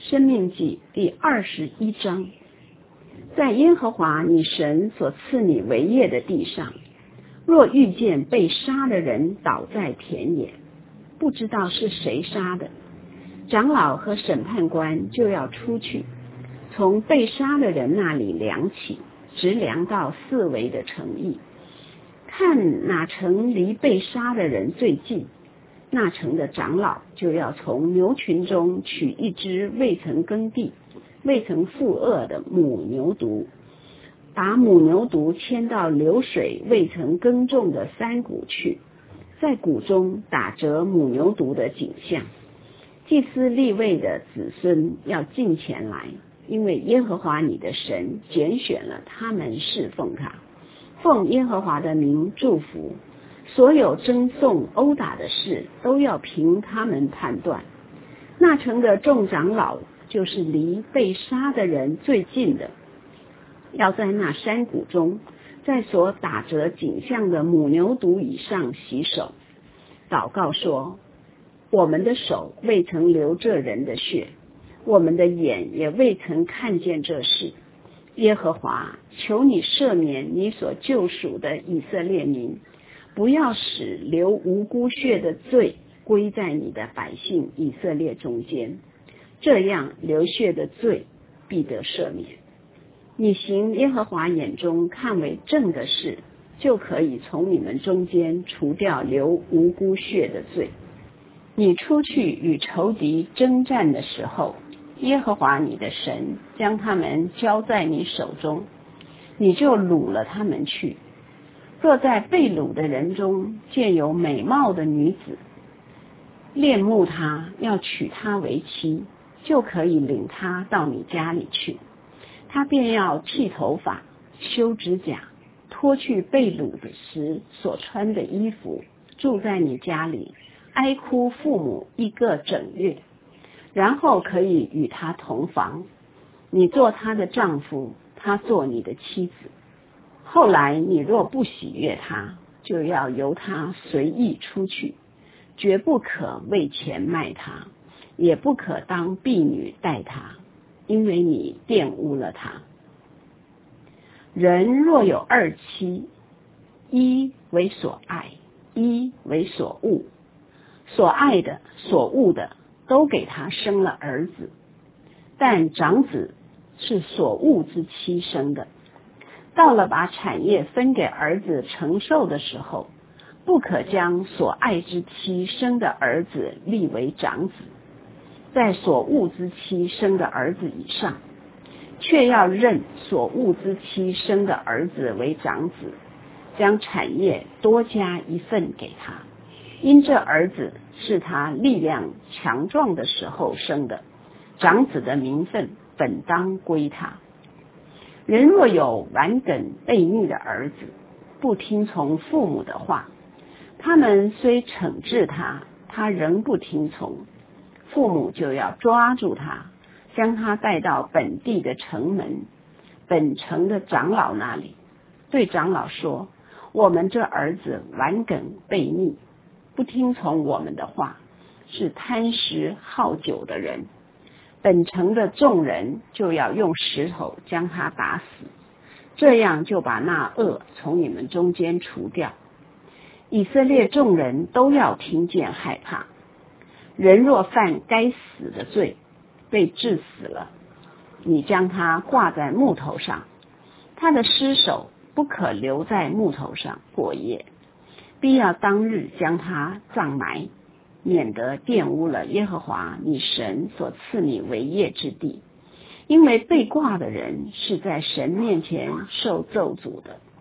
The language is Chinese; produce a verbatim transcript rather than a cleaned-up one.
申命记第二十一章，在耶和华你神所赐你为业的地上，若遇见被杀的人倒在田野，不知道是谁杀的，长老和审判官就要出去，从被杀的人那里量起，直量到四围的城邑，看哪城离被杀的人最近，那城的长老就要从牛群中取一只未曾耕地、未曾负轭的母牛犊，把母牛犊牵到流水未曾耕种的山谷去，在谷中打折母牛犊的颈项。祭司利未的子孙要进前来，因为耶和华你的神拣选了他们侍奉他，奉耶和华的名祝福。所有争讼殴打的事都要凭他们判断。那城的众长老就是离被杀的人最近的，要在那山谷中，在所打折颈项的母牛犊以上洗手，祷告说：我们的手未曾流这人的血，我们的眼也未曾看见这事。耶和华，求你赦免你所救赎的以色列民，不要使流无辜血的罪归在你的百姓以色列中间，这样流血的罪必得赦免。你行耶和华眼中看为正的事，就可以从你们中间除掉流无辜血的罪。你出去与仇敌征战的时候，耶和华你的神将他们交在你手中，你就掳了他们去。若在被掳的人中见有美貌的女子，恋慕她，要娶她为妻，就可以领她到你家里去。她便要剃头发、修指甲，脱去被掳的时所穿的衣服，住在你家里，哀哭父母一个整月，然后可以与她同房，你做她的丈夫，她做你的妻子。后来你若不喜悦他，就要由他随意出去，绝不可为钱卖他，也不可当婢女待他，因为你玷污了他。人若有二妻，一为所爱，一为所恶，所爱的所恶的都给他生了儿子，但长子是所恶之妻生的。到了把产业分给儿子承受的时候，不可将所爱之妻生的儿子立为长子，在所恶之妻生的儿子以上，却要认所恶之妻生的儿子为长子，将产业多加一份给他，因这儿子是他力量强壮的时候生的，长子的名分本当归他。人若有顽梗悖逆的儿子，不听从父母的话，他们虽惩治他，他仍不听从，父母就要抓住他，将他带到本地的城门，本城的长老那里，对长老说：我们这儿子顽梗悖逆，不听从我们的话，是贪食好酒的人。本城的众人就要用石头将他打死，这样就把那恶从你们中间除掉。以色列众人都要听见害怕。人若犯该死的罪，被治死了，你将他挂在木头上，他的尸首不可留在木头上过夜，必要当日将他葬埋，免得玷污了耶和华你神所赐你为业之地，因为被挂的人是在神面前受咒诅的。